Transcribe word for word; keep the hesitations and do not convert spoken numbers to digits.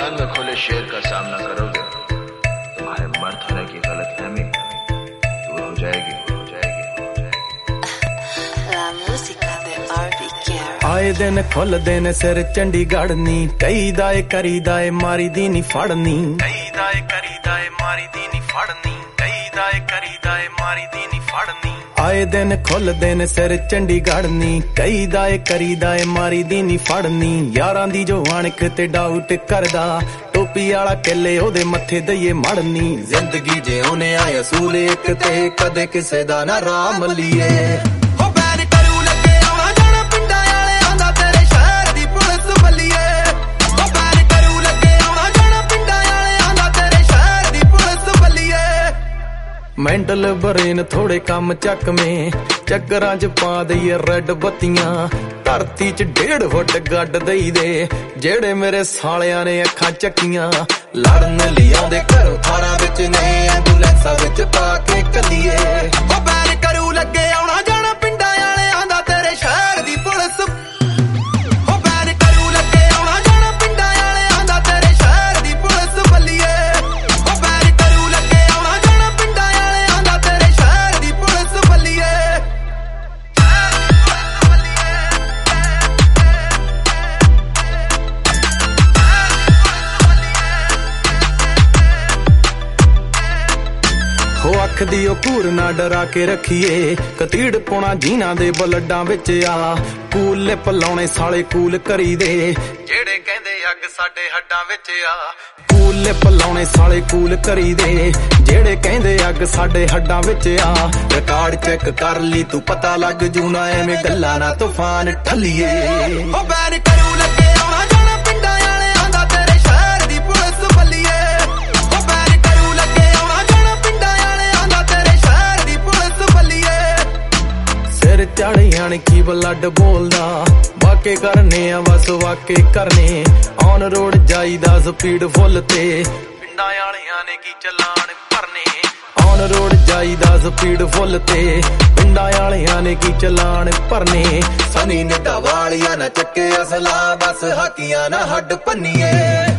मैदान में खुले शेर का सामना करोगे, तुम्हारे मर्द होने की गलतफहमी दूर हो जाएगी, हो जाएगी, हो जाएगी। La musica de Barbie Girl। आए दिन खुल दिन सिर चंडीगढ़ नी, कई दाए करी दाए मारी दी नी फड़नी, कई दाए करी दाए मारी दी नी फड़नी, कई दाए करी दाए मारी दी नी फड़नी। आए दिन खुल दिन सिर चंडीगढ़ नी, कई दाए करी दाए मारी दी नी फड़नी। यारां दी जो अणख ते डाउट करदा, टोपी आला किले ओदे मत्थे दईए मड़नी। जिंदगी जे ओने आए असूल एक ते कदे किसे दा ना राम लीए। मैंटल बरेन थोड़े कम चक में, चक्करां च पा दईए रेड बत्तियां। धरती च डेढ़ फुट गड्ड दई दे, जेड़े मेरे सालियां ने अखां चक्कियां। लड़न लई आउंदे घरों थारां विच ने, एंबूलेंसां विच पा के कल्लिए। ओ बैन करू लगे आउणा जाना पिंडां आलेआं दा तेरे शहर दी पुलिस। ओ बैन करू लगे आउणा जाना पिंडां आलेआं दा तेरे शहर दी पुलिस बल्लिए। ओ बैन करू लगे आउणा जाना पिंडां आलेआं दा तेरे शहर दी पुलिस बल्लिए। हो अख दी ओ घूर ना डरा के रखिए, कतीड़ पौना जीना दे बलड्डां विच आ। कूल लिप लाउणे साले कूल करी दे, जेड़े कहंदे अग साडे हड्डां विच आ। कूल लिप लाउणे साले कूल करी दे, जेड़े कहंदे अग साडे हड्डां विच आ। रिकार्ड चेक कर ली तू पता लग जू ना, एवें गल्लां ना तूफान ठल्लिए। ओ बैन करू लगे आउणा जाना पिंडां आलेआं दा तेरे शहर दी पुलिस बल्लिए। ओ बैन करू लगे आउणा जाना पिंडां आलेआं दा तेरे शहर दी पुलिस बल्लिए। सिर चढ़ियां ने की ब्लड बोलदा, वाके करने आ बस वाके करने। ऑन रोड जाईदा स्पीड फुल ते, पिंडां आलेआं ने की चलान भरने। ऑन रोड जाईदा स्पीड फुल ते, पिंडां आलेआं ने की चलान भरने। सनी ने वालिया ना चक्के असला, बस हाकियां ना हड्ड भन्निए।